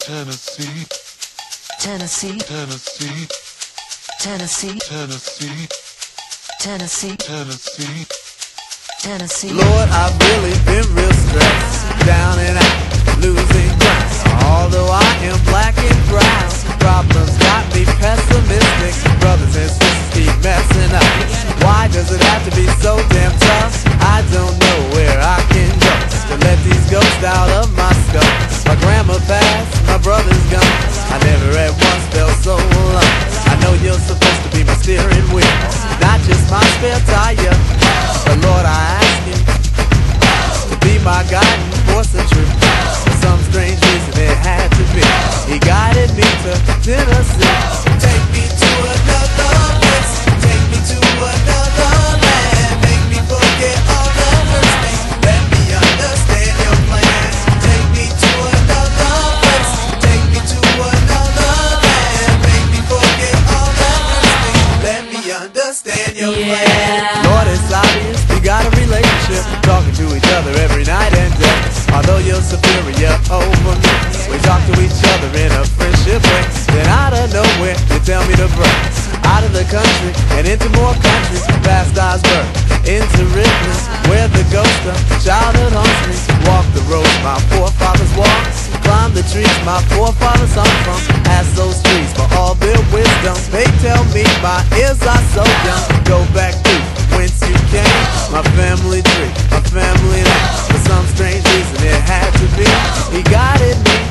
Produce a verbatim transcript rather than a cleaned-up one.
Tennessee, Tennessee, Tennessee, Tennessee, Tennessee, Tennessee, Tennessee. Tennessee. Lord, I've really been real stressed, down and out, losing ground. Although I am black and brown, problems got me pessimistic. Brothers and sisters keep messing up. Why does it have to be so damn tough? I don't know where I can go to let these ghosts out of my skull. My grandma passed, my brother's gone. I never at once felt so alone. I know you're supposed to be my steering wheel, not just my spare tire. But Lord, I ask you to be my guiding force of truth. For some strange reason it had to be. He guided me to Tennessee. Take me to another place. Take me to another land. Make me forget all the hurts me. Let me understand your plan. Take me to another place. Take me to another land. Make me forget all the hurts me. Let me understand your Yeah. plan. Lord, it's obvious we got a relationship, talking to each other every night and day. Although you're superior over me, we talk to each other in a friendship way. Then out of nowhere, you tell me to break out of the country and into more countries, past Osborne, into Ripley, where the ghost of childhood haunts me. Walk the roads my forefathers walked, climb the trees my forefathers hung from. Ask those trees for all their wisdom. They tell me my ears are so young. Go back to whence you came, my family tree, my family name. For some strange reason it had to be. He guided me